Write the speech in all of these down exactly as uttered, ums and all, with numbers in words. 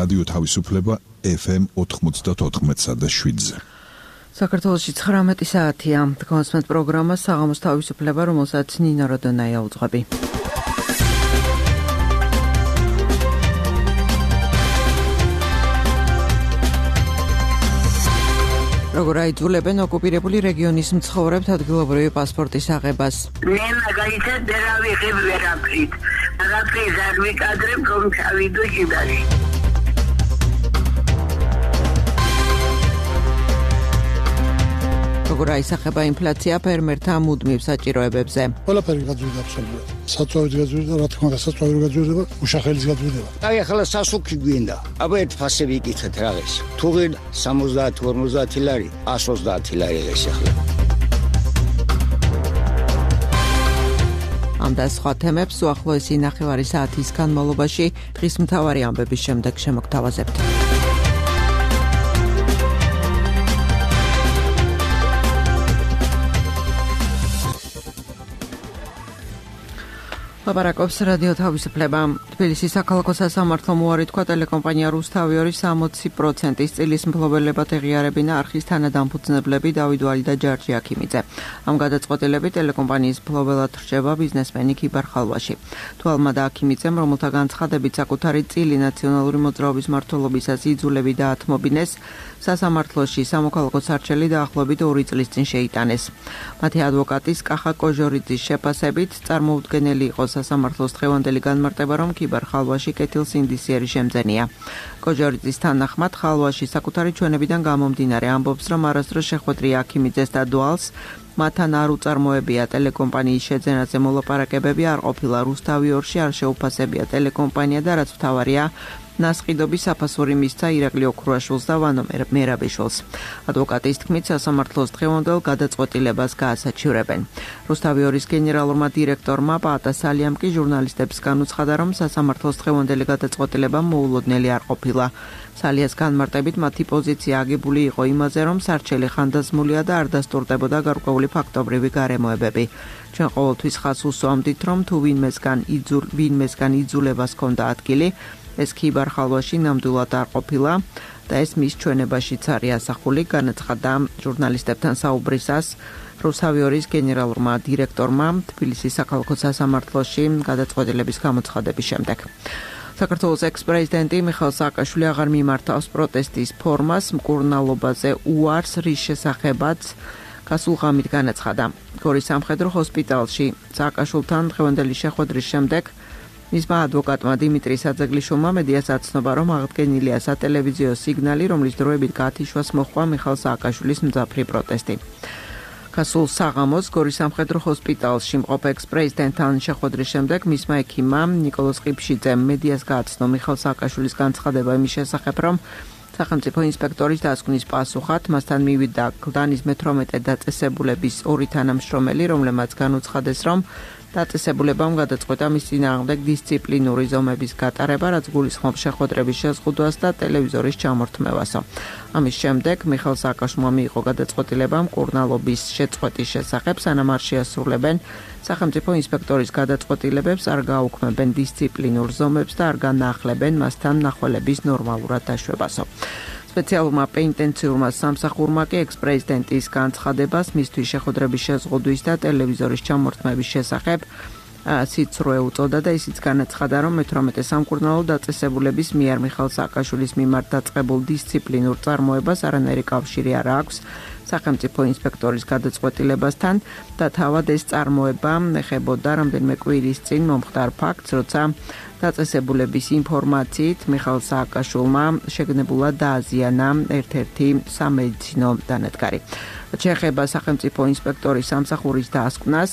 რადიო თავისუფლება ეფ ემ ოთხმოცდაოთხ და შვიდზე. საქართველოში ცხრამეტი საათია. Თქვენს პროგრამა საღამოს თავისუფლება, რომელსაც ნინა როდონაია უძღვები. როგორ აიძულებენ ოკუპირებული რეგიონის მცხოვრებთ ადგილობრივი პასპორტის აღებას? მე მაგალითად ვერ ავიღებ ვერაფრით. მაგალითად არ ვიკადრებ რომ ჩავიდო ჟიდარი. როგორ აისახება ინფლაცია ფერმერთა მუდმივ საჭიროებებზე? ყველაფერი გაძვირდა აბსოლუტურად. საწვავით გაძვირდა, რა თქმა უნდა, საწვავით გაძვირდება, უშახელის გაძვირდება. აი ახლა სასუქი გვინდა. აბა ერთ ფასები იკითხეთ რაღაც. თუ ღირ სამოცდაათი ორმოცდაათი ლარი, ას ოცდაათი ლარი ეს ახლა. ამ და სხვა თემებს უახლოესი ნახევარი საათის განმავლობაში დღის მთავარი ამბების შემდეგ შემოგთავაზებთ. ლაპარაკობს რადიო თავისუფლება. თბილისის საქალაქო სასამართლო უარი თქვა ტელეკომპანია რუსთავიორის სამოცი პროცენტის წილის მფლობელებად ეღიარებინა არხის თანადამფუძნებლები დავით ვალი და ჯარჯი აქიმიძე. ამ გადაწყვეტილებით ტელეკომპანიის მფლობელად რჩება ბიზნესმენი ქიბარ ხალვაში. თვალმა და აქიმიძემ, რომელთა განცხადებით საკუთარი წილი ნაციონალური მოძრაობის მმართველობისას იძულები დაათმობინეს, სასამართლოში სამოქალაქო სარჩელი დაახლოებით ორი წლის წინ შეიტანეს. მათი ადვოკატის კახა კოჟორიძის შეფასებით წარმოუდგენელი იყო სასამართლოს დღევანდელი განმარტება, რომ ქიბარ ხალვაში კეთილსინდისიერი შემძენია. კოჟორიძის თანახმად ხალვაში საკუთარი ჩვენებიდან გამომდინარე ამბობს, რომ არასდროს შეხვედრია აქიმიძეს და დვალს, მათთან არ უწარმოებია ტელეკომპანიის შეძენაზე მოლაპარაკებები არ ყოფილა რუსთავიორში, არ შეუფასებია ტელეკომპანია და რაც მთავარია, ნასყიდობის საფასური მისცა ირაკლი ოქრუაშვილს და ვანო მერაბიშვილს. ადვოკატის თქმით, სასამართლოს დღევანდელ გადაწყვეტილებას გაასაჩივრებენ. რუსთავიორის გენერალურმა დირექტორმა პაატა სალიამ კი ჟურნალისტებს განუცხადა, რომ სასამართლოს დღევანდელი გადაწყვეტილება მოულოდნელი არ ყოფილა. სალიას განმარტებით მათი პოზიცია აგებული იყო იმაზე, რომ სარჩელი ხანდაზმულია და არ დასტურდებოდა გარკვეული ფაქტობრივი გარემოებები. ჩვენ ყოველთვის ხაზს უსვამდით, რომ თუ ვინმესგან იძულ ვინმესგან იძულებას ჰქონდა ადგილი, ეს ქიბარ ხალვაში ნამდვილად არ ყოფილა და ეს მის ჩვენებაშიც არის ასახული, განაცხადა ჟურნალისტებთან საუბრისას რუსთავიორის გენერალურმა დირექტორმა თბილისის საქალაქო სასამართლოში გადაწყვეტილების გამოცხადების შემდეგ. საქართველოს ექს-პრეზიდენტი მიხეილ სააკაშვილი აღარ მიმართავს პროტესტის ფორმას მკურნალობაზე უარს, რის შესახებაც გასულ ღამით განაცხადა. გორის სამხედრო ჰოსპიტალში სააკაშვილთან დღევანდელი შეხვედრის შემდეგ მისმა ადვოკატმა დიმიტრი საძეგლიშვილმა მედიას აცნობა, რომ აღდგენილია სატელევიზიო სიგნალი, რომლის დროებით გათიშვას მოჰყვა მიხეილ სააკაშვილის მძაფრი პროტესტი. გასულ საღამოს გორის სამხედრო ჰოსპიტალში მყოფ ექს-პრეზიდენტთან შეხვედრის შემდეგ მისმა ექიმმა ნიკოლოზ ყიფშიძემ მედიას გააცნო მიხეილ სააკაშვილის განცხადება იმის შესახებ, რომ სახელმწიფო ინსპექტორის დასკვნის პასუხად მასთან მივიდა გლდანის მეთვრამეტე დაწესებულების ორი თანამშრომელი, რომლებმაც განუცხადეს, რომ დაწესებულებამ გადაწყვეტა მის წინააღმდეგ დისციპლინური ზომების გატარება, რაც გულისხმობს შეხვედრების შეზღუდვას და ტელევიზორის ჩამორთმევასო. ამის შემდეგ მიხეილ სააკაშვილმა მიიღო გადაწყვეტილება მკურნალობის შეწყვეტის შესახებ, სანამ არ შეასრულებენ სახელმწიფო ინსპექტორის გადაწყვეტილებებს, არ გააუქმებენ დისციპლინურ ზომებს და არ განაახლებენ მასთან მნახველების ნორმალურად დაშვებასო. სპეციალურმა პენიტენციურმა სამსახურმა კი ექს-პრეზიდენტის განცხადებას მისთვის შეხვედრების შეზღუდვის და ტელევიზორის ჩამორთმევის შესახებ სიცრუე უწოდა და ისიც განაცხადა, რომ მეთვრამეტე სამკურნალო დაწესებულების მიერ მიხეილ სააკაშვილის მიმართ დაწყებულ დისციპლინურ წარმოებას არანაირი კავშირი არ აქვს სახელმწიფო ინსპექტორის გადაწყვეტილებასთან და თავად ეს წარმოება ეხებოდა რამდენიმე კვირის წინ მომხდარ ფაქტს, როცა დაწესებულების ინფორმაციით მიხეილ სააკაშვილმა შეგნებულად დააზიანა ერთ-ერთი სამედიცინო დანადგარი. შეეხება სახელმწიფო ინსპექტორის სამსახურის დასკვნას,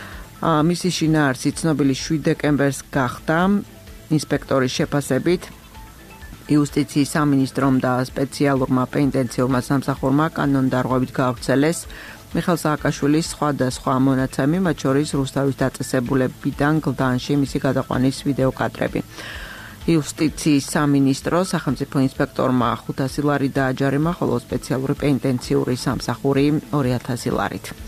მისი შინაარსი ცნობილი შვიდ დეკემბერს გახდა ინსპექტორის შეფასებით იუსტიციის სამინისტრომ და სპეციალურმა პენიტენციურმა სამსახურმა კანონდარღვევით გაავრცელეს მიხეილ სააკაშვილის სხვადასხვა მონაცემი, მათ შორის რუსთავის დაწესებულებიდან გლდანში მისი გადაყვანის ვიდეო კადრები. იუსტიციის სამინისტრო სახელმწიფო ინსპექტორმა ხუთასი ლარი დააჯარიმა, ხოლო სპეციალური პენიტენციური სამსახური ორი ათასი ლარით.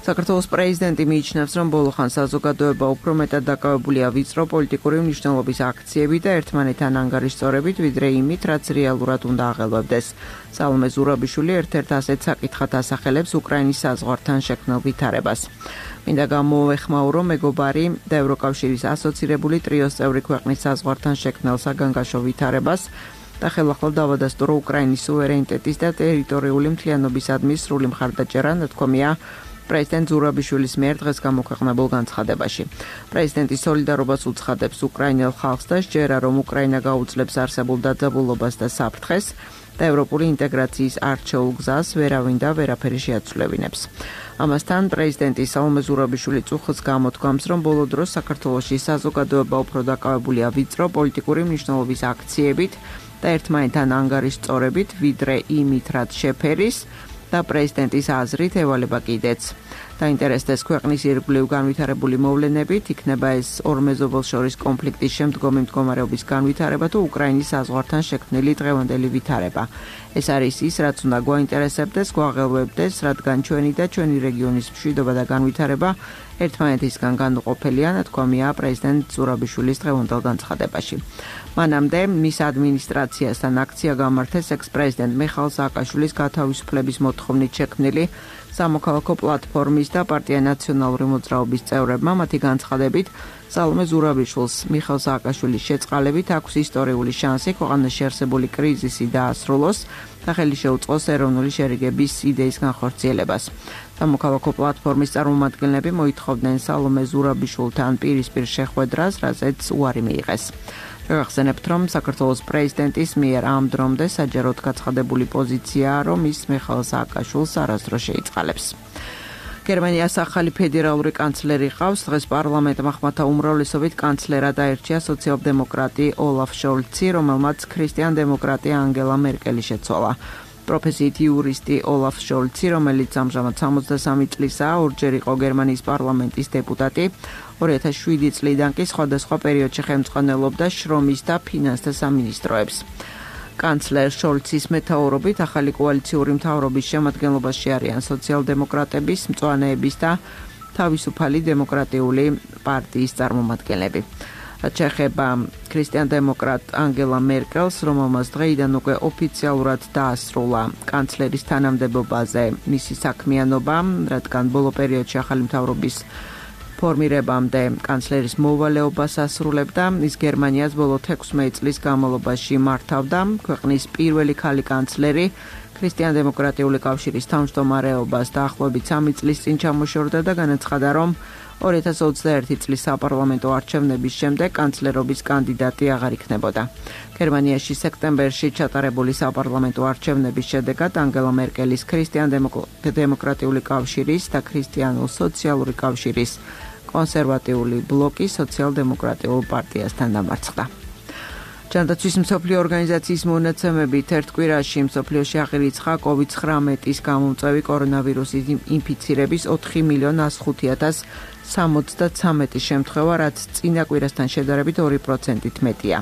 საქართველოს პრეზიდენტი მიიჩნევს, რომ ბოლო ხანს საზოგადოება უფრო მეტად დაკავებულია ვიწრო პოლიტიკური მნიშვნელობის აქციებით და ერთმანეთთან ანგარიშწორებით, ვიდრე იმით, რაც რეალურად უნდა აღელვებდეს. სალომე ზურაბიშვილი ერთ-ერთ ასეთ საკითხად ასახელებს უკრაინის საზღვართან შექმნილ ვითარებას. მინდა გამოვეხმაურო მეგობარი და ევროკავშირის ასოცირებული ტრიოს წევრი ქვეყნის საზღვართან შექმნილ საგანგაშო ვითარებას და ხელახლა დავადასტურო უკრაინის სუვერენიტეტის და ტერიტორიული მთლიანობისადმი სრული მხარდაჭერა, ნათქვამია პრეზიდენტ ზურაბიშვილის მიერ დღეს გამოქვეყნებულ განცხადებაში. პრეზიდენტი სოლიდარობას უცხადებს უკრაინელ ხალხს და სჯერა, რომ უკრაინა გაუძლებს არსებულ დაძაბულობას და საფრთხეს და ევროპული ინტეგრაციის არჩეულ გზას ვერავინ და ვერაფერი შეაცვლევინებს. ამასთან პრეზიდენტი სალომე ზურაბიშვილი წუხს გამოთქვამს, რომ ბოლო დროს საქართველოში საზოგადოება უფრო დაკავებულია ვიწრო პოლიტიკური მნიშვნელობის აქციებით და ერთმანეთთან ანგარიშწორებით, ვიდრე იმით, რაც შეფერის და პრეზიდენტის აზრით ევალება კიდეც. დაინტერესდეს ქვეყნის ირგვლივ განვითარებული მოვლენებით, იქნება ეს ორ მეზობელს შორის კონფლიქტის შემდგომი მდგომარეობის განვითარება თუ უკრაინის საზღვართან შექმნილი დღევანდელი ვითარება. ეს არის ის, რაც უნდა გვაინტერესებდეს, გვაღელვებდეს, რადგან ჩვენი და ჩვენი რეგიონის მშვიდობა და განვითარება ერთმანეთისგან განუყოფელია, ნათქვამია პრეზიდენტ ზურაბიშვილის დღევანდელ განცხადებაში. მანამდე მის ადმინისტრაციასთან აქცია გამართეს ექს-პრეზიდენტ მიხაილ სააკაშვილის გათავისუფლების მოთხოვნით შექმნილი სამოქალაქო პლატფორმის და პარტია ნაციონალური მოძრაობის წევრებმა. მათი განცხადებით, სალომე ზურაბიშვილს მიხაილ სააკაშვილის შეწყალებით აქვს ისტორიული შანსი ქვეყანაში არსებული კრიზისი დაასრულოს და ხელი შეუწყოს ეროვნული შერიგების იდეის განხორციელებას. სამოქალაქო პლატფორმის წარმომადგენლები მოითხოვდნენ სალომე ზურაბიშვილთან პირისპირ შეხვედრას, რაზეც უარი მიიღეს. შევახსენებთ, რომ საქართველოს პრეზიდენტის მიერ ამ დრომდე საჯაროდ გაცხადებული პოზიციაა, რომ ის მიხაილ სააკაშვილს არასდროს შეიწყალებს. გერმანიას ახალი ფედერალური კანცლერი ყავს. დღეს პარლამენტმა ხმათა უმრავლესობით კანცლერად აირჩია სოციალ-დემოკრატი ოლაფ შოლცი, რომელმაც ქრისტიან-დემოკრატი ანგელა მერკელი შეცვალა. პროფესიით იურისტი ოლაფ შოლცი, რომელიც ამჟამად სამოცდასამი წლისაა, ორჯერ იყო გერმანიის პარლამენტის დეპუტატი. ორი ათას შვიდი წლიდან კი სხვადასხვა პერიოდში ხელმძღვანელობდა შრომის და ფინანსთა სამინისტროებს. კანცლერ შოლცის მეთაურობით ახალი კოალიციური მთავრობის შემადგენლობაში არიან სოციალ-დემოკრატების, მწვანეების და თავისუფალი დემოკრატიული პარტიის წარმომადგენლები. რაც შეეხება ქრისტიან-დემოკრატ ანგელა მერკელს, რომელმაც დღეიდან უკვე ოფიციალურად დაასრულა კანცლერის თანამდებობაზე მისი საქმიანობა, რადგან ბოლო პერიოდში ახალი მთავრობის ფორმირებამდე კანცლერის მოვალეობას ასრულებდა. ის გერმანიას ბოლო ექვსმეტ წლის განმავლობაში მართავდა. ქვეყნის პირველი ქალი კანცლერი ქრისტიან-დემოკრატიული კავშირის თავმჯდომარეობას დაახლოებით სამი წლის წინ ჩამოშორდა და განაცხადა, რომ ორი ათას ოცდაერთი წლის საპარლამენტო არჩევნების შემდეგ კანცლერობის კანდიდატი აღარ იქნებოდა. გერმანიაში სექტემბერში ჩატარებული საპარლამენტო არჩევნების შედეგად ანგელა მერკელის ქრისტიან-დემოკრატიული კავშირის და ქრისტიანულ-სოციალური კავშირის კონსერვატიული ბლოკი სოციალ-დემოკრატიულ პარტიასთან დამარცხდა. ჯანდაცვის მსოფლიო ორგანიზაციის მონაცემებით ერთ კვირაში მსოფლიოში აღირიცხა კოვიდ ცხრამეტის გამომწვევი კორონავირუსის ინფიცირების ოთხი მილიონი ას ხუთი ათას სამოცდათვრამეტი შემთხვევა, რაც წინა კვირასთან შედარებით ორი პროცენტით მეტია.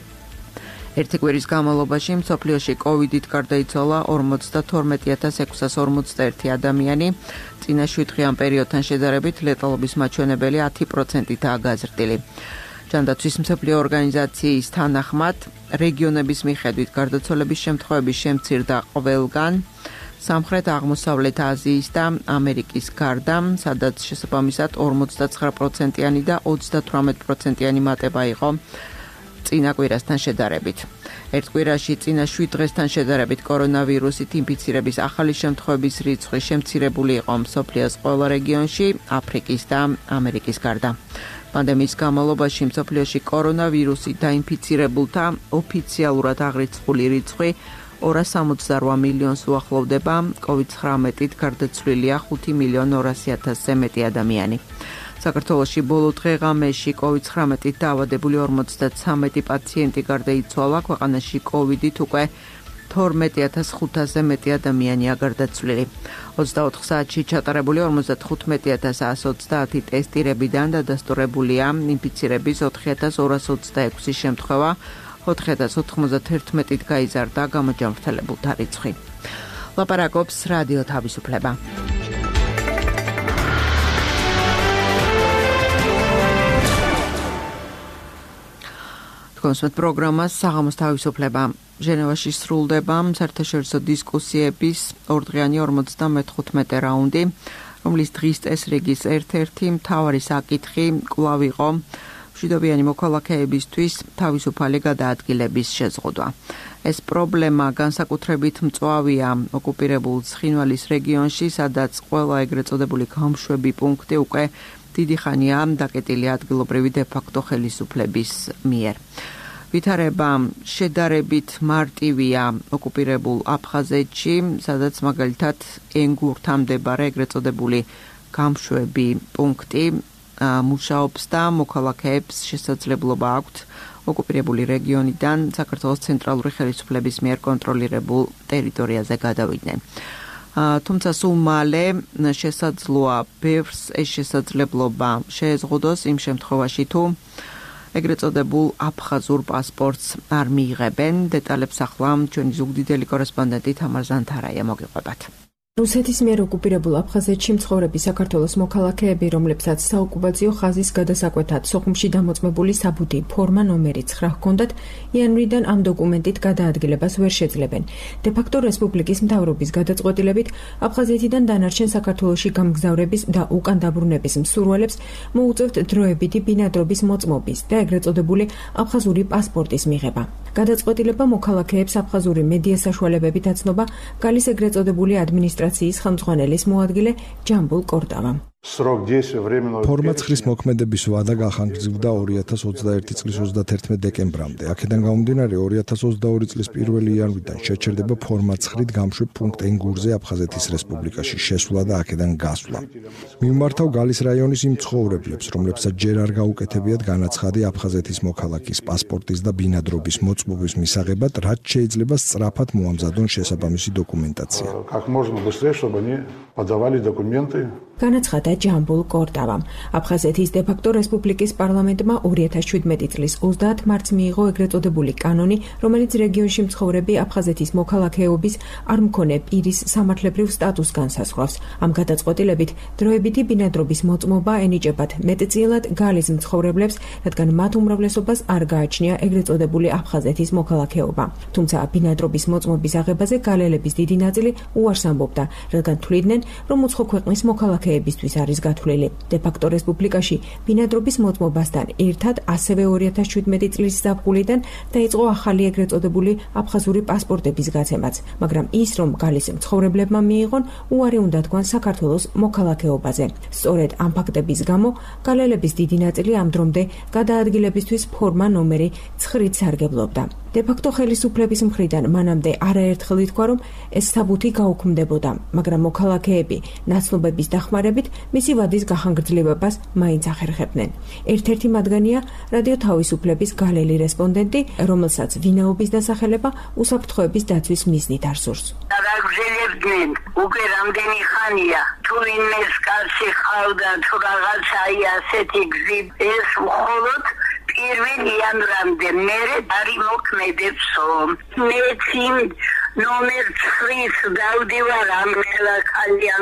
ერთი კვირის განმავლობაში მსოფლიოში კოვიდით გარდაიცვალა ორმოცდათორმეტი ათას ექვსას ორმოცდაერთი ადამიანი, წინა შვიდდღიან პერიოდთან შედარებით ლეტალობის მაჩვენებელი ათი პროცენტითაა გაზრდილი. ჯანდაცვის მსოფლიო ორგანიზაციის თანახმად, რეგიონების მიხედვით გარდაცვალების შემთხვევები შემცირდა ყველგან, სამხრეთ-აღმოსავლეთ აზიის და ამერიკის გარდა, სადაც შესაბამისად ორმოცდაცხრა პროცენტიანი და ოცდათვრამეტი პროცენტიანი მატება იყო წინა კვირასთან შედარებით. ერთ კვირაში წინა შვიდ დღესთან შედარებით კორონავირუსით ინფიცირების ახალი შემთხვევების რიცხვი შემცირებული იყო მსოფლიოს ყველა რეგიონში, აფრიკის და ამერიკის გარდა. პანდემიის განმავლობაში მსოფლიოში კორონავირუსით დაინფიცირებულთა ოფიციალურად აღრიცხული რიცხვი ორას სამოცდარვა მილიონს უახლოვდება, კოვიდ ცხრამეტით გარდაცვლილია ხუთი მილიონი ორასი ათასზე მეტი ადამიანი. საქართველოში ბოლო დღე-ღამეში კოვიდ ცხრამეტით დაავადებული ორმოცდათვრამეტი პაციენტი გარდაიცვალა, ქვეყანაში კოვიდით უკვე თორმეტი ათას ხუთასზე მეტი ადამიანია გარდაცვლილი. ოცდაოთხ საათში ჩატარებული ორმოცდათხუთმეტი ათას ას ოცდაათი ტესტირებიდან დადასტურებულია ინფიცირების ოთხი ათას ორას ოცდაექვსი შემთხვევა, ოთხი ათას ოთხმოცდათერთმეტით გაიზარდა გამოჯანმრთელებულთა რიცხვი. ლაპარაკობს რადიო თავისუფლება. კონსერტ პროგრამას საღამოს თავისუფლება ჟენევაში სრულდება საერთაშორისო დისკუსიების ორდღიანი ორმოცდამეთხუთმეტე რაუნდი, რომლის დღის წესრიგის ერთ-ერთი მთავარი საკითხი კვლავ იყო მშვიდობიანი მოქალაქეებისთვის თავისუფალი გადაადგილების შეზღუდვა. ეს პრობლემა განსაკუთრებით მწვავეა ოკუპირებულ ცხინვალის რეგიონში, სადაც ყველა ეგრეთ წოდებული გამშვები პუნქტი უკვე დიდი ხანია დაკეტილი ადგილობრივი დე-ფაქტო ხელისუფლების მიერ. ვითარება შედარებით მარტივია ოკუპირებულ აფხაზეთში, სადაც მაგალითად ენგურთან მდებარე ეგრეთ წოდებული გამშვები პუნქტი მუშაობს და მოქალაქეებს შესაძლებლობა აქვთ ოკუპირებული რეგიონიდან საქართველოს ცენტრალური ხელისუფლების მიერ კონტროლირებულ ტერიტორიაზე გადავიდნენ. თუმცა სულ მალე შესაძლოა ბევრს ეს შესაძლებლობა შეეზღუდოს იმ შემთხვევაში თუ ეგრეთ წოდებულ აფხაზურ პასპორტს არ მიიღებენ. დეტალებს ახლა ჩვენი ზუგდიდელი კორესპონდენტი თამარ ზანთარაია მოგიყვებათ. რუსეთის მიერ ოკუპირებულ აფხაზეთში მცხოვრები საქართველოს მოქალაქეები, რომლებსაც საოკუპაციო ხაზის გადასაკვეთად სოხუმში დამოწმებული საბუთი ფორმა ნომერი ცხრა ჰქონდათ, იანვრიდან ამ დოკუმენტით გადაადგილებას ვერ შეძლებენ. დე-ფაქტო რესპუბლიკის მთავრობის გადაწყვეტილებით აფხაზეთიდან დანარჩენ საქართველოში გამგზავრების და უკან დაბრუნების მსურველებს მოუწევთ დროებითი ბინადრობის მოწმობის და ეგრეთ წოდებული აფხაზური პასპორტის მიღება. გადაწყვეტილება მოქალაქეებს აფხაზური მედია საშუალებებით აცნობა გალის ეგრეთ წოდებული ადმინისტრაციის ხელმძღვანელის მოადგილე ჯამბულ კორტავამ. ფორმა ცხრის მოქმედების ვადა გახანგრძლივდა ორი ათას ოცდაერთი წლის ოცდათერთმეტ დეკემბრამდე. აქედან გამომდინარე ორი ათას ოცდაორი წლის პირველი იანვრიდან შეჩერდება ფორმა ცხრით გამშვებ პუნქტ ენგურზე აფხაზეთის რესპუბლიკაში შესვლა და აქედან გასვლა. მიმართავ გალის რაიონის იმ მცხოვრებლებს, რომლებსაც ჯერ არ გაუკეთებიათ განაცხადი აფხაზეთის მოქალაქის პასპორტის და ბინადრობის მოწმობის მისაღებად, რაც შეიძლება სწრაფად მოამზადონ შესაბამისი დოკუმენტაცია. განაცხადა ჯამბულ კორტავამ. აფხაზეთის დე-ფაქტო რესპუბლიკის პარლამენტმა ორი ათას შვიდმეტი წლის ოცდაათ მარტს მიიღო ეგრეთ წოდებული კანონი, რომელიც რეგიონში მცხოვრები აფხაზეთის მოქალაქეობის არ მქონე პირის სამართლებრივ სტატუსს განსაზღვრავს. ამ გადაწყვეტილებით დროებითი ბინადრობის მოწმობა ენიჭებათ მეტწილად გალის მცხოვრებლებს, რადგან მათ უმრავლესობას არ გააჩნია ეგრეთ წოდებული აფხაზეთის მოქალაქეობა. თუმცა ბინადრობის მოწმობის აღებაზე გალელების დიდი ნაწილი უარს ამბობდა, რადგან თვლიდნენ, რომ უცხო ქვეყნის მოქალაქეებისთვის არის გათვლილი. დე-ფაქტო რესპუბლიკაში ბინადრობის მოწმობასთან ერთად ასევე ორი ათას შვიდმეტი წლის ზაფხულიდან დაიწყო ახალი ეგრეთ წოდებული აფხაზური პასპორტების გაცემაც, მაგრამ ის, რომ გალის მცხოვრებლებმა მიიღონ, უარი უნდა თქვან საქართველოს მოქალაქეობაზე. სწორედ ამ ფაქტების გამო გალელების დიდი ნაწილი ამ დრომდე გადაადგილებისთვის ფორმა ნომერი ცხრით სარგებლობდა. დე-ფაქტო ხელისუფლების მხრიდან მანამდე არაერთხელ ითქვა, რომ ეს საბუთი გაუქმდებოდა, მაგრამ მოქალაქეები ნაცნობების დახმარებით მისი ვადის გახანგრძლივებას მაინც ახერხებდნენ. ერთ-ერთი მათგანია რადიო თავისუფლების გალელი რესპონდენტი, რომელსაც ვინაობის დასახელება უსაფრთხოების დაცვის მიზნით არ სურს. დაგგზელებდნენ უკვე რამდენი ხანია, თუ ვინმეს კაცი ხავდა, თუ რაღაცაი ასეთი გზით, ეს მხოლოდ პირველ იანვრამდე მერე არ იმოქმედებსო. მეც იმ ნომერ ცხრით დავდივარ ამ ქალაქალიან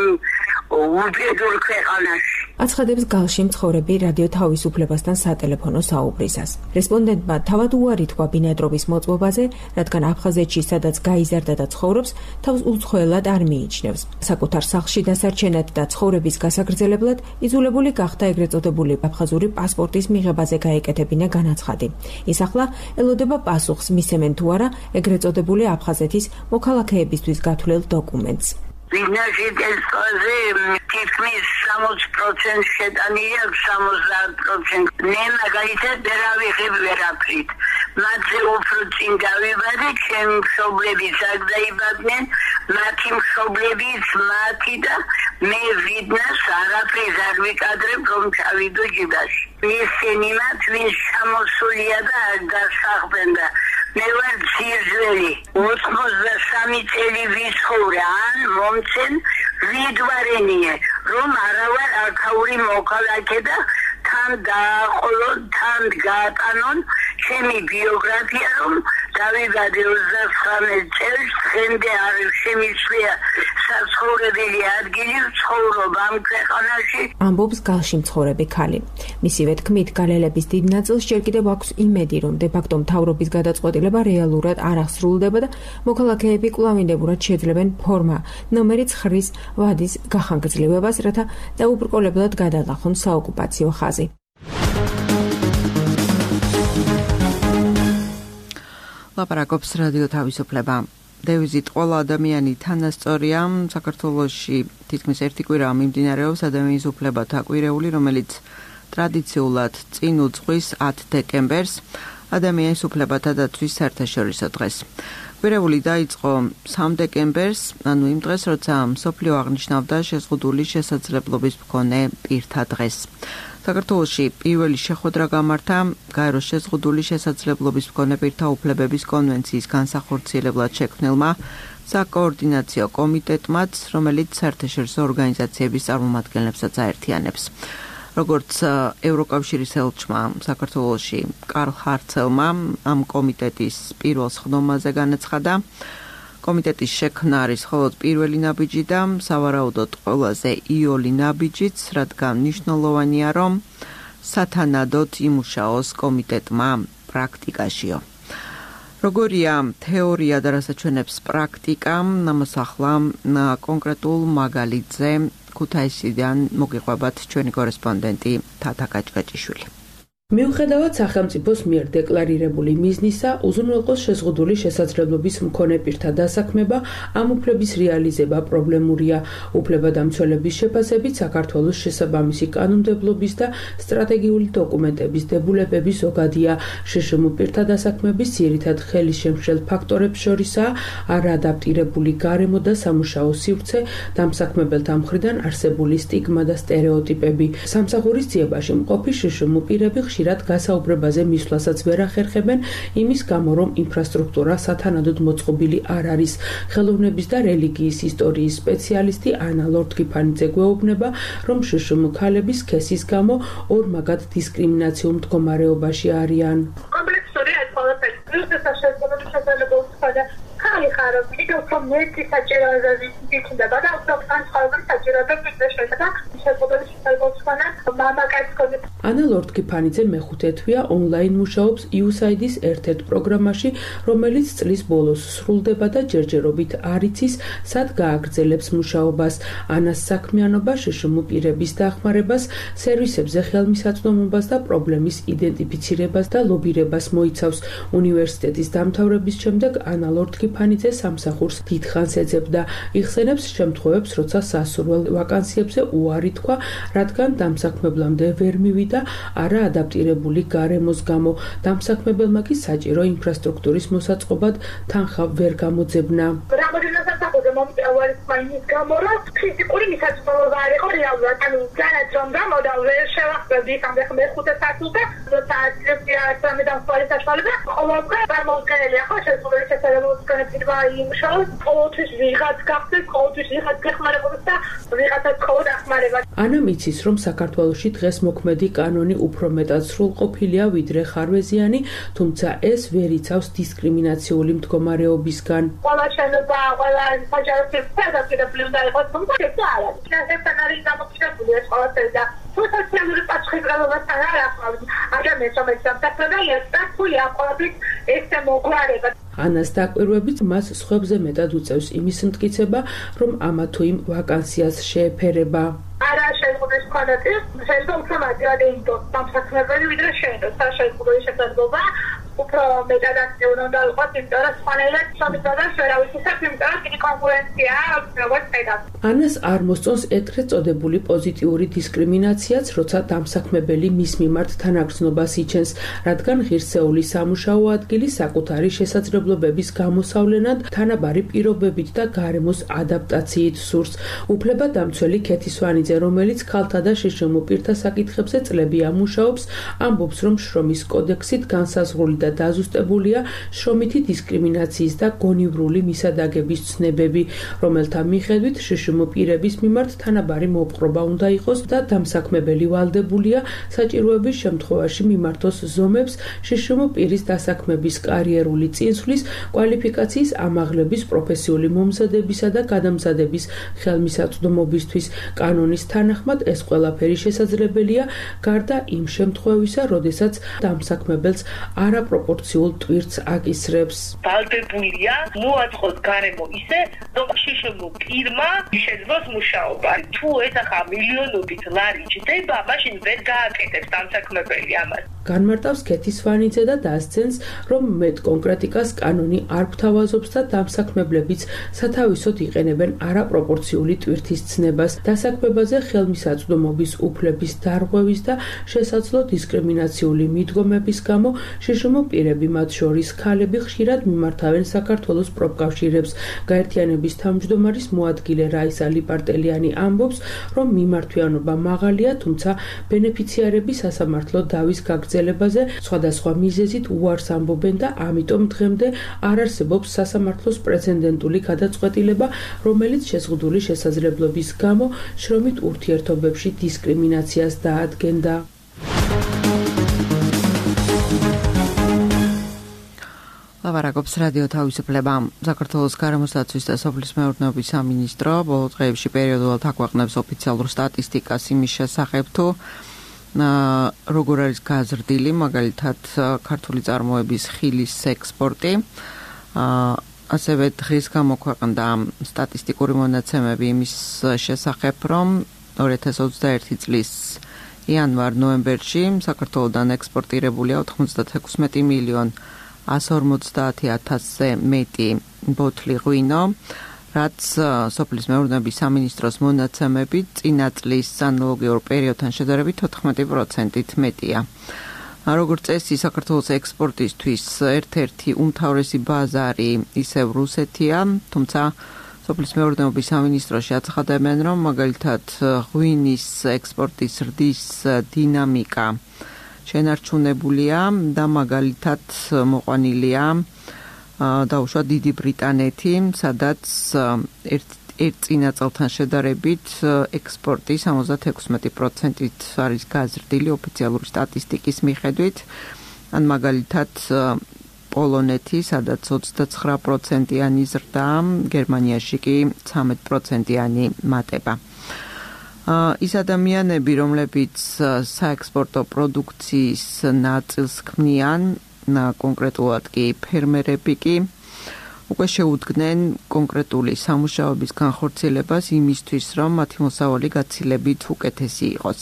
უბედურ ქვეყანაში. აცხადებს გალში მცხოვრები რადიო თავისუფლებასთან სატელეფონო საუბრისას. რესპონდენტმა თავად უარი თქვა ბინადრობის მოწმობაზე, რადგან აფხაზეთში, სადაც გაიზარდა და ცხოვრობს, თავს უცხოელად არ მიიჩნევს. საკუთარ სახლში დასარჩენად და ცხოვრების გასაგრძელებლად იძულებული გახდა ეგრეთ წოდებული აფხაზური პასპორტის მიღებაზე გაეკეთებინა განაცხადი. ის ახლა ელოდება პასუხს, მისცემენ თუ არა ეგრეთ წოდებული აფხაზეთის მოქალაქეებისთვის გათვლილ დოკუმენტს. ვინაში ტესტაზე თითქმის სამოცი პროცენტი შეტანილია, სამოცდაათ პროცენტი. მე მაგალითად ვერ ავიღებ ვერაფრით. მათზე უფრო წინ დავიბადე, ჩემი მშობლებიც აქ დაიბადნენ, მათი მშობლებიც მათი და მე ვიდნას არაფერს არ ვიკადრებ, რომ ჩავიდო ჯიბაში. ისინი მათ ვინ შემოსულია და გასაღებენ და მე ვარ ძირძველი. ოცდასამი წელი ვიცხოვრე, ან მომცენ ვიდვარენიე, რომ არა ვარ აქაური მოქალაქე და თან დააყოლო, თან გაატანონ ჩემი ბიოგრაფია, რომ დავიბადე ოცდაცხრამეტ წელს, დღემდე არ შემიძლია საცხოვრებელი ადგილი ცხოვრობა ამ ქვეყანაში. ამბობს გალში მცხოვრები ქალი. მისივე თქმით, გალელების დიდ ნაწილს ჯერ კიდევ აქვს იმედი, რომ დე-ფაქტო მთავრობის გადაწყვეტილება რეალურად არ აღსრულდება და მოქალაქეები კვლავინდებურად შეძლებენ ფორმა ნომერი ცხრის ვადის გახანგრძლივებას, რათა დაუბრკოლებლად გადალახონ საოკუპაციო ხაზი. ლაპარაკობს რადიო თავისუფლება. დევიზით ყველა ადამიანი თანასწორია. საქართველოში თითქმის ერთი კვირაა მიმდინარეობს ადამიანის უფლებათა კვირეული, რომელიც ტრადიციულად წინ უძღვის ათ დეკემბერს, ადამიანის უფლებათა დაცვის საერთაშორისო დღეს. კვირეული დაიწყო სამ დეკემბერს, ანუ იმ დღეს, როცა მსოფლიო აღნიშნავდა შეზღუდული შესაძლებლობის მქონე პირთა დღეს. საქართველოში პირველი შეხვედრა გამართა გაეროს შეზღუდული შესაძლებლობის მქონე პირთა უფლებების კონვენციის განსახორციელებლად შექმნილმა საკოორდინაციო კომიტეტმაც, რომელიც საერთაშორისო ორგანიზაციების წარმომადგენლებსაც აერთიანებს. როგორც ევროკავშირის ელჩმა საქართველოში კარლ ჰარცელმა ამ კომიტეტის პირველ სხდომაზე განაცხადა, კომიტეტის შექმნა არის მხოლოდ პირველი ნაბიჯი და სავარაუდოდ ყველაზე იოლი ნაბიჯიც, რადგან მნიშვნელოვანია, რომ სათანადოდ იმუშაოს კომიტეტმა პრაქტიკაშიო. როგორია თეორია და რასაც ჩვენებს პრაქტიკა, ამას ახლა კონკრეტულ მაგალითზე ქუთაისიდან მოგიყვებათ ჩვენი კორესპონდენტი თათა კაჭკაჭიშვილი. მიუხედავად სახელმწიფოს მიერ დეკლარირებული მიზნისა, უზრუნველყოს შეზღუდული შესაძლებლობის მქონე პირთა დასაქმება, ამ უფლების რეალიზება პრობლემურია. უფლებადამცველების შეფასებით საქართველოს შესაბამისი კანონმდებლობის და სტრატეგიული დოკუმენტების დებულებების ზოგადია. შშმ პირთა დასაქმების ძირითად ხელისშემშელ ფაქტორებს შორისაა არაადაპტირებული გარემო და სამუშაო სივრცე, დამსაქმებელთა მხრიდან არსებული სტიგმა და სტერეოტიპები. სამსახურის ძიებაში მყოფი შშმ პირები ხშირად გასაუბრებაზე მისვლასაც ვერ ახერხებენ, იმის გამო, რომ ინფრასტრუქტურა სათანადოდ მოწყობილი არ არის. ხელოვნების და რელიგიის ისტორიის სპეციალისტი ანა ლორთქიფანიძე გვეუბნება, რომ შშმ ქალები სქესის გამო ორმაგად დისკრიმინაციულ მდგომარეობაში არიან. კომპლექსური ეს ყველაფერი შესაძლებელი შესაძლებლობის ხოდა ხალი ხარო, კიდევ უფრო მეტი საჭიროებები იქნება და უფრო განსხვავებული საჭიროებები შეშედა შესაძლებელი შესაძლებლობის ხოდა მამაკაც ქონდა. ანა ლორთქიფანიძე მეხუთე თვეა ონლაინ მუშაობს იუსაიდის ერთ-ერთ პროგრამაში, რომელიც წლის ბოლოს სრულდება და ჯერჯერობით არ იცის, სად გააგრძელებს მუშაობას. ანას საქმიანობა შშმ პირების დახმარებას, სერვისებზე ხელმისაწვდომობას და პრობლემის იდენტიფიცირებას და ლობირებას მოიცავს. უნივერსიტეტის დამთავრების შემდეგ ანა ლორთქიფანიძე სამსახურს დიდხანს ეძებდა. იხსენებს შემთხვევებს, როცა სასურველ ვაკანსიებზე უარი თქვა, რადგან დამსაქმებლამდე ვერ მივიდა არაადაპტირებული გარემოს გამო. დამსაქმებელმა კი საჭირო ინფრასტრუქტურის მოსაწყობად თანხა ვერ გამოძებნა. რამოდენად საფუძვე მომწევარის მაინის გამო, რომ ფიზიკური მისაწვდომობა არ იყო რეალურად, ანუ განაძრომდა მოდა ვერ შევახსენდი ამ მეხუთე საათზე, როცა წლებში სამი დამხმარე საშუალება, ყოველდღე გამოვგენელია ხო შესაძლებელი შესაძლებლობის განაპირობა იმუშაოს, ყოველთვის ვიღაც გახდეს, ყოველთვის ვიღაც გეხმარებოდეს და ვიღაცაც ყოველ დახმარება. ანა მიცის, რომ საქართველოში დღეს მოქმედი კანონი უფრო მეტად სრულყოფილია ვიდრე ხარვეზიანი, თუმცა ეს ვერ იცავს დისკრიმინაციული მდგომარეობისგან. ყველა შენობა, ყველა საჯარო სისტემები უნდა იყოს, თუმცა ეს არ არის. ეს არის დამოკიდებული ეს ყველაფერი და სოციალური პატრიოტიზმთან არ ახმოვანებს. ადამიანს რომელიც დამსაქმებელია, ეს თული აყოლებს ესე მოგვარება. ანას დაკვირვებით მას სხვებზე მეტად უწევს იმის მტკიცება, რომ ამა თუ იმ ვაკანსიას შეეფერება. არა შეზღუდვის კონტაქტი, შეიძლება უფრო მაგარი ინდო დამსაქმებელი ვიდრე შენო, საშეზღუდული შესაძლებლობა უფრო მეტად აქტიური უნდა იყოს, იმიტომ რომ სხვანაირად სამიწოდას ვერავის ისეთ, იმიტომ რომ დიდი კონკურენცია როგორც ხედავ. ანას არ მოსწონს ეგრეთ წოდებული პოზიტიური დისკრიმინაციაც, როცა დამსაქმებელი მის მიმართ თანაგრძნობას იჩენს, რადგან ღირსეული სამუშაო ადგილი საკუთარი შესაძლებლობების გამოსავლენად თანაბარი პირობებით და გარემოს ადაპტაციით სურს. უფლებადამცველი ქეთი სვანიძე, რომელიც ქალთა და შშმ პირთა საკითხებზე წლებია მუშაობს, ამბობს, რომ შრომის კოდექსით განსაზღვრული და და დაზუსტებულია შრომითი დისკრიმინაციის და გონივრული მისადაგების ცნებები, რომელთა მიხედვით შშმ პირების მიმართ თანაბარი მოპყრობა უნდა იყოს და დამსაქმებელი ვალდებულია საჭიროების შემთხვევაში მიმართოს ზომებს შშმ პირის დასაქმების კარიერული წინსვლის, კვალიფიკაციის ამაღლების, პროფესიული მომზადებისა და გადამზადების ხელმისაწვდომობისთვის. კანონის თანახმად ეს ყველაფერი შესაძლებელია გარდა იმ შემთხვევისა, როდესაც დამსაქმებელს არაპროპორციულ ტვირთს აკისრებს. ვალდებულია მოაწყოს გარემო ისე, რომ შშმ პირმა შეძლოს მუშაობა. თუ ეს ახლა მილიონობით ლარი ჯდება, მაშინ ვერ გააკეთებს დამსაქმებელი ამას. განმარტავს ქეთი სვანიძე და დასცენს, რომ მეტ კონკრეტიკას კანონი არ გვთავაზობს და დამსაქმებლებიც სათავისოდ იყენებენ არაპროპორციული ტვირთის ცნებას, დასაქმებაზე ხელმისაწვდომობის უფლების დარღვევის და შესაძლო დისკრიმინაციული მიდგომების გამო შშმ პირები, მათ შორის ქალები, ხშირად მიმართავენ საქართველოს პროფკავშირებს. გაერთიანების თავმჯდომარის მოადგილე რაისა ლიპარტელიანი ამბობს, რომ მიმართვიანობა მაღალია, თუმცა ბენეფიციარები სასამართლო დავის გაგრძელებაზე სხვადასხვა მიზეზით უარს ამბობენ და ამიტომ დღემდე არ არსებობს სასამართლოს პრეცედენტული გადაწყვეტილება, რომელიც შეზღუდული შესაძლებლობის გამო შრომით ურთიერთობებში დისკრიმინაციას დაადგენდა. ლაპარაკობს რადიო თავისუფლება. საქართველოს გარემოსდაცვის და სოფლის მეურნეობის სამინისტრო ბოლო დღეებში პერიოდულად აქვეყნებს ოფიციალურ სტატისტიკას იმის შესახებ, თუ როგორ არის გაზრდილი მაგალითად ქართული წარმოების ხილის ექსპორტი. ასევე დღეს გამოქვეყნდა სტატისტიკური მონაცემები იმის შესახებ, რომ ორი ათას ოცდაერთი წლის იანვარ-ნოემბერში საქართველოდან ექსპორტირებულია ოთხმოცდათექვსმეტი მილიონ ასი ორმოცდაათი ათასზე მეტი ბოთლი ღვინო, რაც სოფლის მეურნეობის სამინისტროს მონაცემებით წინა წლის ანალოგიურ პერიოდთან შედარებით ოთხმეტი პროცენტით მეტია. როგორც წესი, საქართველოს ექსპორტისთვის ერთ-ერთი უმთავრესი ბაზარი ისევ რუსეთია, თუმცა სოფლის მეურნეობის სამინისტროში აცხადებენ, რომ მაგალითად ღვინის ექსპორტის ზრდის დინამიკა შენარჩუნებულია და მაგალითად მოყვანილია დაუშვა დიდი ბრიტანეთი, სადაც ერთ ერთ წინა წელთან შედარებით ექსპორტი სამოცდათექვსმეტი პროცენტით არის გაზრდილი ოფიციალური სტატისტიკის მიხედვით, ან მაგალითად პოლონეთი, სადაც ოცდაცხრა პროცენტიანი ზრდა, გერმანიაში კი ცხრამეტ პროცენტიანი მატება. ის ადამიანები, რომლებიც საექსპორტო პროდუქციის ნაწილს ქმნიან, კონკრეტულად კი ფერმერები კი უკვე შეუდგნენ კონკრეტული სამუშაოების განხორციელებას იმისთვის, რომ მათი მოსავალი გაცილებით უკეთესი იყოს.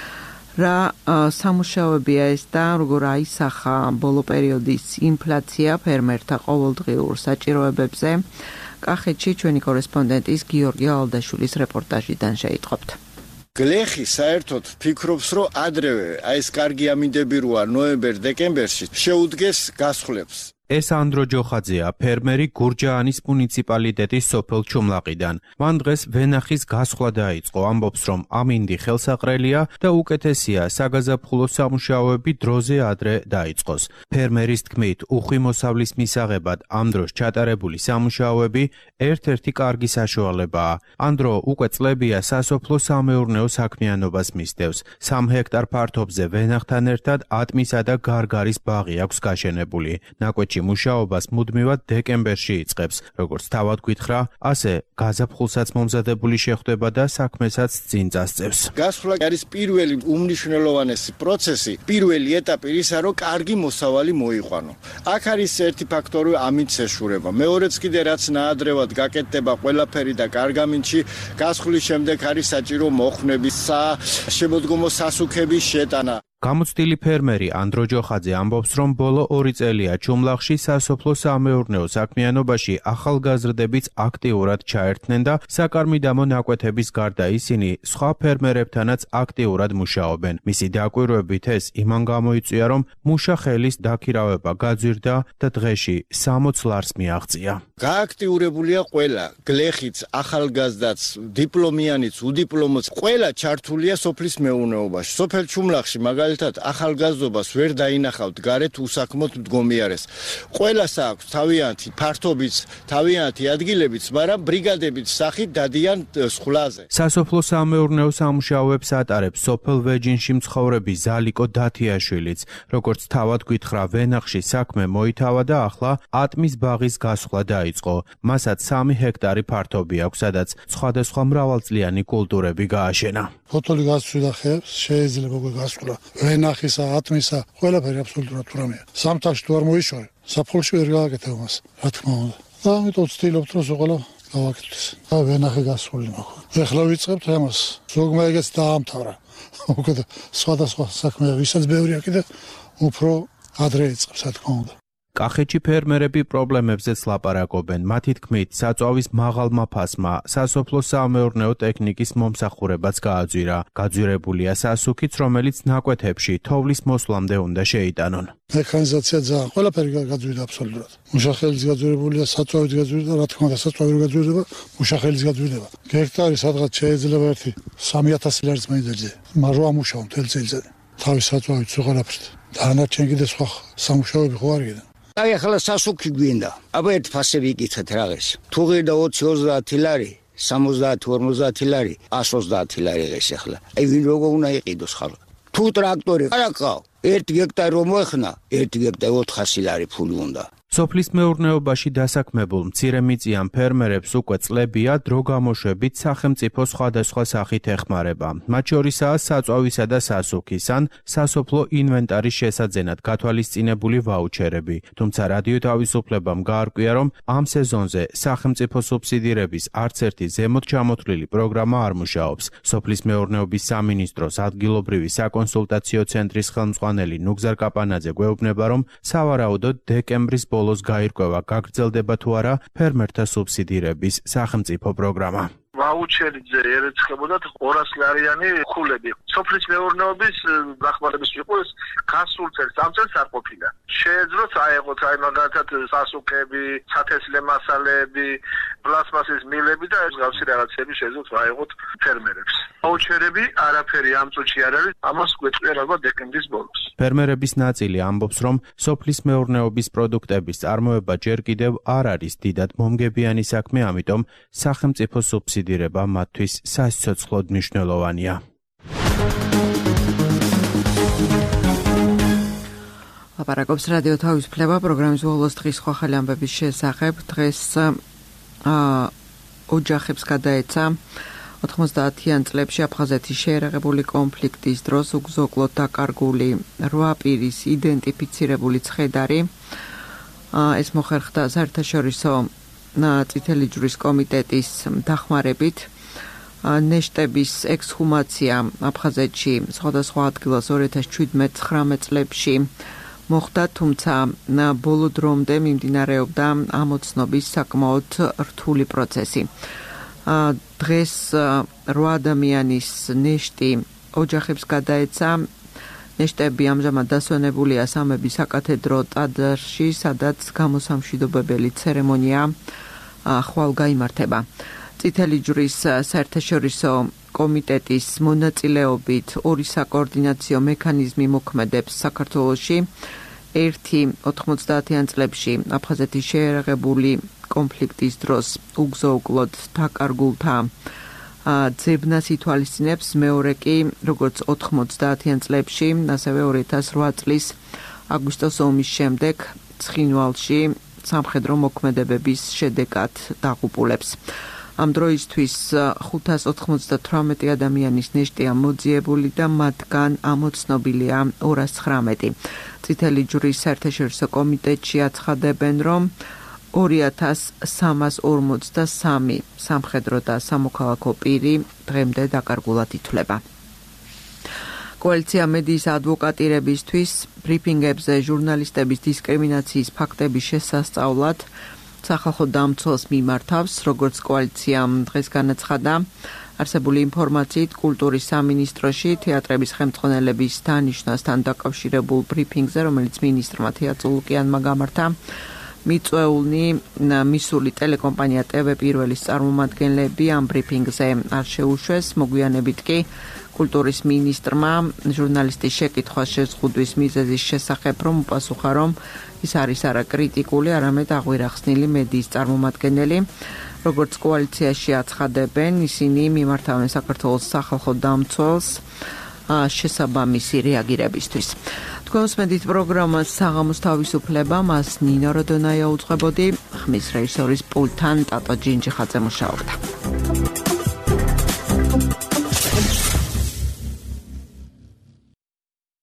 რა სამუშაოებია ეს და როგორ აისახა ბოლო პერიოდის ინფლაცია ფერმერთა ყოველდღიურ საჭიროებებზე, კახეთში ჩვენი კორესპონდენტის გიორგი ალდაშვილის რეპორტაჟიდან შეიტყობთ. გლეხი საერთოდ ფიქრობს, რომ ადრევე აი ეს კარგი ამინდები როა ნოემბერ-დეკემბერში შეუდგეს გასხლებს. ეს ანდრო ჯოხაძეა, ფერმერი გურჯაანის მუნიციპალიტეტის სოფელ ჩუმლაყიდან. მან დღეს ვენახის გასხლა დაიწყო, ამბობს, რომ ამინდი ხელსაყრელია და უკეთესია საგაზაფხულო სამუშაოები დროზე ადრე დაიწყოს. ფერმერის თქმით, უხვი მოსავლის მისაღებად ამ დროს ჩატარებული სამუშაოები ერთ-ერთი კარგი საშუალებაა. ანდრო უკვე წლებია სასოფლო სამეურნეო საქმიანობას მისდევს. სამ ჰექტარ ფართობზე ვენახთან ერთად ატმისა და გარგარის ბაღი აქვს გაშენებული. ნაკვეთში მუშაობას მუდმივად დეკემბერში იწყებს, როგორც თავად გითხრა, ასე გაზაფხულსაც მომზადებული შეხვდება და საქმესაც წინ წასწევს. გასხლა არის პირველი უმნიშვნელოვანესი პროცესი, პირველი ეტაპი ისა, რომ კარგი მოსავალი მოიყვანო. აქ არის ერთი ფაქტორი ამინდს ეშურება. მეორეც კიდე რაც ნაადრევად გაკეთდება ყველაფერი და კარგ ამინდში, გასხლის შემდეგ არის საჭირო მოხვნების, შემოდგომო სასუქების შეტანა. გამოცდილი ფერმერი ანდრო ჯოხაძე ამბობს, რომ ბოლო ორი წელია ჩუმლახში სასოფლო სამეურნეო საქმიანობაში ახალგაზრდებიც აქტიურად ჩაერთნენ და საკარმიდამო ნაკვეთების გარდა ისინი სხვა ფერმერებთანაც აქტიურად მუშაობენ. მისი დაკვირვებით ეს იმან გამოიწვია, რომ მუშა ხელის დაქირავება გაძვირდა და დღეში სამოც ლარს მიაღწია. გააქტიურებულია ყველა, გლეხიც, ახალგაზრდაც, დიპლომიანიც, უდიპლომოც, ყველა ჩართულია სოფლის მეურნეობაში. სოფელ ჩუმლახში მაგალითად მაგალითად ახალგაზრდობას ვერ დაინახავთ გარეთ უსაქმოდ მდგომიარეს. ყველას აქვს თავიანთი ფართობიც, თავიანთი ადგილებიც, მაგრამ ბრიგადებით სახით დადიან სხლაზე. სასოფლო-სამეურნეო სამუშაოებს ატარებს სოფელ ვეჯინში მცხოვრები ზალიკო დათიაშვილიც. როგორც თავად გითხრა, ვენახში საქმე მოითავა და ახლა ატმის ბაღის გასვლა დაიწყო. მასაც სამი ჰექტარი ფართობი აქვს, სადაც სხვადასხვა მრავალწლიანი კულტურები გააშენა. ფოთოლი გასვლა ხებს შეიძლება გასვლა. ვენახისა, ატმისა, ყველაფერი აბსოლუტურად თურმეა. სამთაში თუ არ მოიშორე, საფხულში ვერ გააკეთებ მას, რა თქმა უნდა. და ამიტომ ვცდილობთ, რომ ზოღალა გავაკეთდეს. და ვენახი გასული მაქვს. ეხლა ვიწყებთ ამას. ზოგმა ეგეც დაამთავრა. უკეთ სხვადასხვა საქმეა, ვისაც ბევრი აქვს და უფრო ადრე იწყებს, რა თქმა უნდა. კახეთში ფერმერები პრობლემებზეც ლაპარაკობენ. მათი თქმით, საწვავის მაღალმა ფასმა სასოფლო-სამეურნეო ტექნიკის მომსახურებაც გააძვირა. გაძვირებულია სასუქიც, რომელიც ნაკვეთებში თოვლის მოსვლამდე უნდა შეიტანონ. მექანიზაცია ძალიან ყველაფერი გაძვირდა აბსოლუტურად. მუშახელის გაძვირებულია, საწვავით გაძვირდა, რა თქმა უნდა, საწვავი გაძვირდება, მუშახელის გაძვირდება. გექტარი სადღაც შეიძლება ერთი სამი ათასი ლარიც მაინდაძე. მაგრამ ამუშავო მთელ წელიწად. თავის საწვავით სუღარაფრთ. დანარჩენ კიდე სხვა სამუშაოები ხო არ გიდა. აი ახლა სასუქი გვინდა. აბა ერთ ფასები იკითხეთ რაღაც. თუ ღირდა ოცი ოცდაათი ლარი, სამოცდაათი ორმოცდაათი ლარი, ათს ოცდაათი ლარი ეს ახლა. აი ვინ როგორ უნდა იყიდოს ხალხი. თუ ტრაქტორი არ აქვს, ერთი გექტარი რომ მოეხნა, ერთი გექტარი ოთხასი ლარი ფული უნდა. სოფლის მეურნეობაში დასაქმებულ მცირემიწიან ფერმერებს უკვე წლებია დრო გამოშვებით სახელმწიფო სხვადასხვა სახით ეხმარება. მათ შორისაა საწვავისა და სასუქის ან სასოფლო ინვენტარის შესაძენად გათვალისწინებული ვაუჩერები. თუმცა რადიო თავისუფლებამ გაარკვია, რომ ამ სეზონზე სახელმწიფო სუბსიდირების არც ერთი ზემოთ ჩამოთვლილი პროგრამა არ მუშაობს. სოფლის მეურნეობის სამინისტროს ადგილობრივი საკონსულტაციო ცენტრის ხელმძღვანელი ნუგზარ კაპანაძე გვეუბნება, რომ სავარაუდოდ დეკემბრის ბოლოს გაირკვევა გაგრძელდება თუ არა ფერმერთა სუბსიდირების სახელმწიფო პროგრამა. ვაუჩერიზე ერეცხებოდათ ორასი ლარიანი ხულები. სოფლის მეურნეობის დახმარების იყო ეს გასულ წელს, ამ წელს არ ყოფილა. შეეძლოთ აეღოთ აი მაგალითად სასუქები, სათესლე მასალები, პლასმასის მილები და ეს გავსი რაღაცები შეეძლოთ აეღოთ ფერმერებს. ვაუჩერები არაფერი ამ წუთში არ არის, ამას გვეწვია ალბათ დეკემბრის ბოლოს. ფერმერების ნაწილი ამბობს, რომ სოფლის მეურნეობის პროდუქტების წარმოება ჯერ კიდევ არ არის დიდად მომგებიანი საქმე, ამიტომ სახელმწიფო სუბსიდირება მათთვის სასიცოცხლოდ მნიშვნელოვანია. ლაპარაკობს რადიო თავისუფლება პროგრამის ბოლოს დღის სხვა ხელი ამბების შესახებ. დღეს აა ოჯახებს გადაეცა ოთხმოცდაათიან წლებში აფხაზეთის შეერაღებული კონფლიქტის დროს უგზოკლოდ დაკარგული რვა პირის იდენტიფიცირებული ცხედარი. ეს მოხერხდა საერთაშორისო წითელი ჯვრის კომიტეტის დახმარებით. ნეშტების ექსჰუმაცია აფხაზეთში სხვადასხვა ადგილას ორი ათას შვიდმეტ-ცხრამეტ წლებში მოხდა, თუმცა ბოლო დრომდე მიმდინარეობდა ამოცნობის საკმაოდ რთული პროცესი. დღეს რვა ადამიანის ნეშტი ოჯახებს გადაეცა. ნეშტები ამჟამად დასვენებულია სამების საკათედრო ტაძარში, სადაც გამოსამშვიდობებელი ცერემონია ხვალ გაიმართება. წითელი ჯვრის საერთაშორისო კომიტეტის მონაწილეობით ორი საკოორდინაციო მექანიზმი მოქმედებს საქართველოში. ერთი ოთხმოცდაათიან წლებში აფხაზეთის შეერაღებული კონფლიქტის დროს უგზო-უკლოდ დაკარგულთა ძებნას ითვალისწინებს, მეორე კი როგორც ოთხმოცდაათიან წლებში, ასევე ორი ათას რვა წლის აგვისტოს ომის შემდეგ ცხინვალში სამხედრო მოქმედებების შედეგად დაღუპულებს. ამ დროისთვის ხუთას ოთხმოცდათვრამეტი ადამიანის ნეშტია მოძიებული და მათგან ამოცნობილია ორას ცხრამეტი. წითელი ჯვრის საერთაშორისო კომიტეტში აცხადებენ, რომ ორი ათას სამას ორმოცდასამი სამხედრო და სამოქალაქო პირი დღემდე დაკარგულად ითვლება. კოალიცია მედიის ადვოკატირებისთვის ბრიფინგებზე ჟურნალისტების დისკრიმინაციის ფაქტების შესასწავლად სახალხო დამცველს მიმართავს, როგორც კოალიციამ დღეს განაცხადა. არსებული ინფორმაციით კულტურის სამინისტროში თეატრების ხელმძღვანელების დანიშვნასთან დაკავშირებულ ბრიფინგზე, რომელიც მინისტრმა თეა წულუკიანმა გამართა, მიწვეულნი მისული ტელეკომპანია ტევ პირველის წარმომადგენლები ამ ბრიფინგზე არ შეუშვეს, მოგვიანებით კი კულტურის მინისტრმა ჟურნალისტის შეკითხვას შეზღუდვის მიზეზის შესახებ რომ უპასუხა, რომ ის არის არა კრიტიკული, არამედ აღვირახსნილი მედიის წარმომადგენელი. როგორც კოალიციაში აცხადებენ, ისინი მიმართავენ საქართველოს სახალხო დამცველს შესაბამისი რეაგირებისთვის. თქვენ უსმენთ პროგრამას საღამოს თავისუფლება, მას ნინო როდონაია უძღვებოდი, ხმის რეჟისორის პულტთან ტატო ჯინჯიხაძე მუშაობდა.